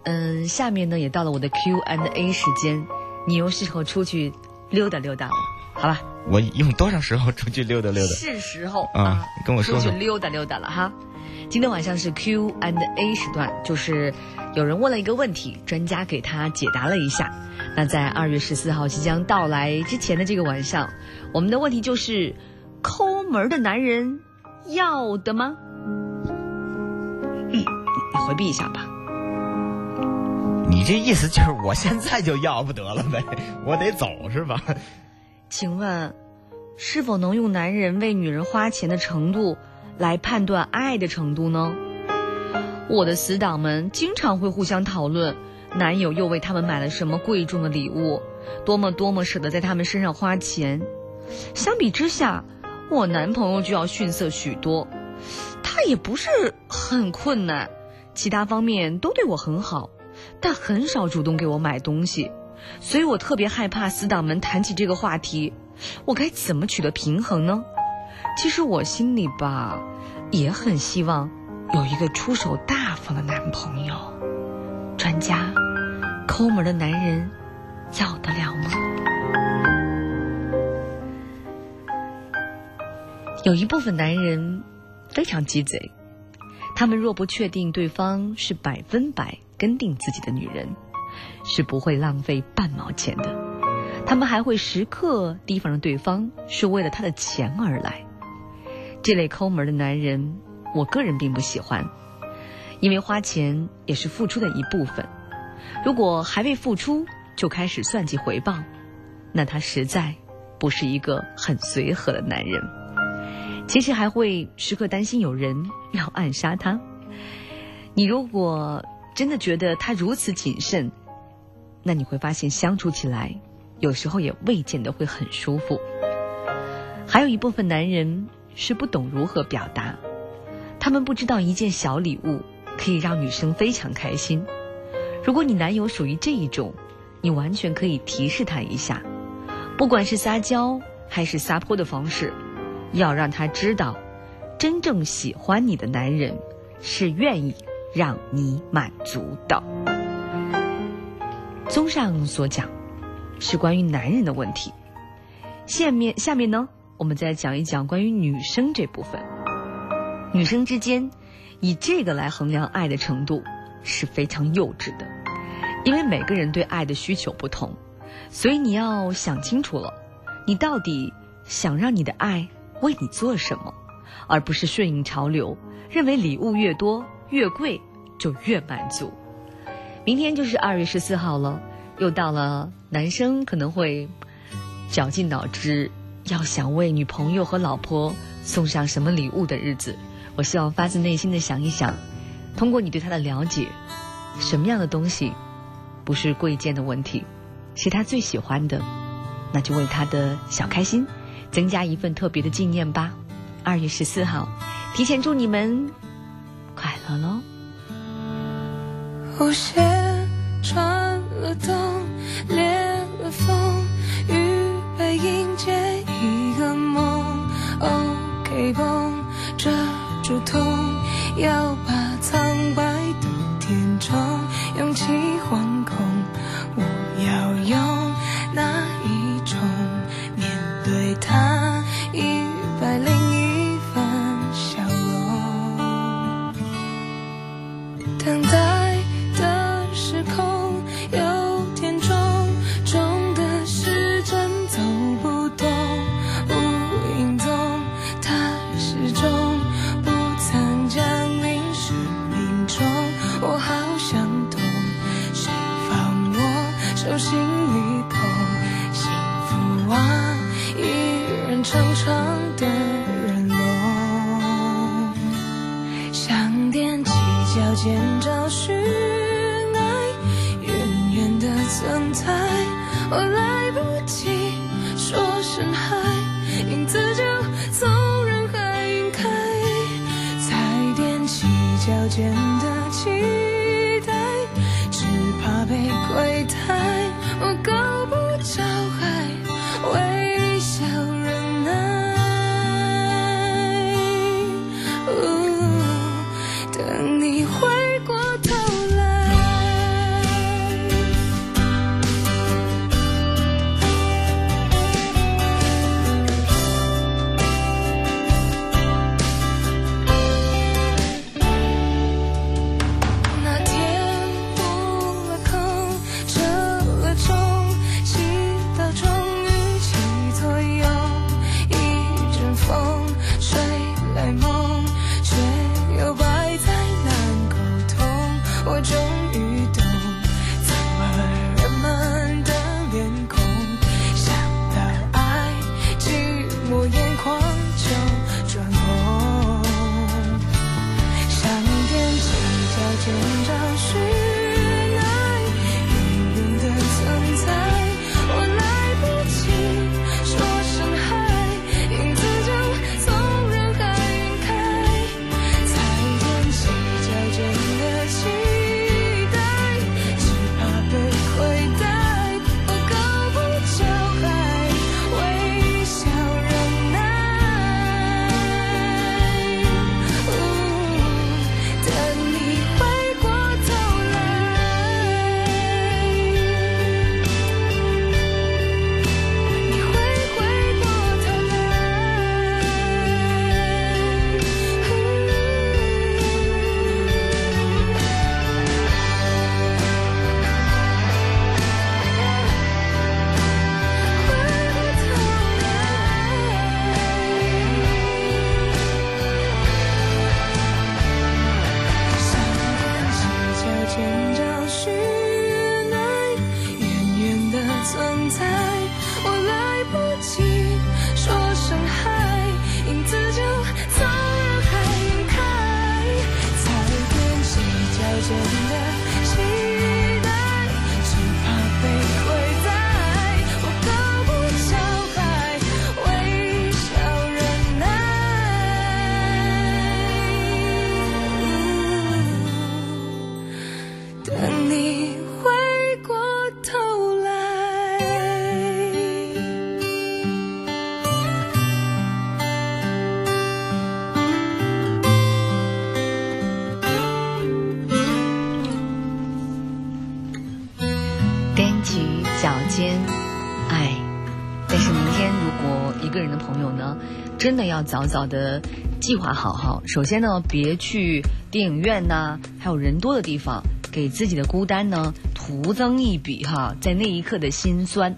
下面呢也到了我的 Q&A 时间，你又是时候出去溜达溜达了，好吧？ 我用多少时候出去溜达溜达？ 是时候啊，跟我说出去溜达溜达了哈。今天晚上是 Q&A 时段，就是有人问了一个问题，专家给他解答了一下。那在2月14号即将到来之前的这个晚上，我们的问题就是抠门的男人要的吗？你回避一下吧。 你这意思就是我现在就要不得了呗，我得走是吧？ 请问是否能用男人为女人花钱的程度来判断爱的程度呢？我的死党们经常会互相讨论男友又为他们买了什么贵重的礼物，多么舍得在他们身上花钱。相比之下，我男朋友就要逊色许多。他也不是很困难，其他方面都对我很好，但很少主动给我买东西，所以我特别害怕死党们谈起这个话题，我该怎么取得平衡呢？其实我心里吧，也很希望有一个出手大方的男朋友。专家，抠门的男人要得了吗？有一部分男人非常鸡贼，他们若不确定对方是100%跟定自己的女人，是不会浪费半毛钱的。他们还会时刻提防着对方是为了他的钱而来。这类抠门的男人，我个人并不喜欢，因为花钱也是付出的一部分。如果还未付出就开始算计回报，那他实在不是一个很随和的男人。其实还会时刻担心有人要暗杀他。你如果真的觉得他如此谨慎，那你会发现相处起来有时候也未见得会很舒服。还有一部分男人是不懂如何表达，他们不知道一件小礼物可以让女生非常开心。如果你男友属于这一种，你完全可以提示他一下，不管是撒娇还是撒泼的方式，要让他知道，真正喜欢你的男人是愿意让你满足的。综上所讲，是关于男人的问题。下面呢，我们再讲一讲关于女生这部分。女生之间以这个来衡量爱的程度是非常幼稚的，因为每个人对爱的需求不同，所以你要想清楚了，你到底想让你的爱为你做什么，而不是顺应潮流，认为礼物越多越贵就越满足。明天就是2月14号了，又到了男生可能会绞尽脑汁要想为女朋友和老婆送上什么礼物的日子。我希望发自内心的想一想，通过你对他的了解，什么样的东西不是贵贱的问题，是他最喜欢的，那就为他的小开心增加一份特别的纪念吧。2月14号，提前祝你们快乐喽！ 舞鞋穿了洞，裂了缝，预备迎接一个梦。OK 绷遮住痛，要把苍白都填充，勇气惶恐，我要用哪一种面对它101分笑容？等待的时空有点重，重的是真走不动，无影踪，它始终不曾降临生命中。我好想懂，谁放我手心里捧幸福啊，一人长长的人龙，想踮起脚尖找寻爱，远远的存在，我来不及说声嗨，影子就从人海晕开，才踮起脚尖的期待，只怕被亏待，我够不着海，微笑忍耐。等你回过头来。 朋友呢，真的要早早的计划好。首先呢，别去电影院呐，还有人多的地方，给自己的孤单呢徒增一笔哈，在那一刻的心酸。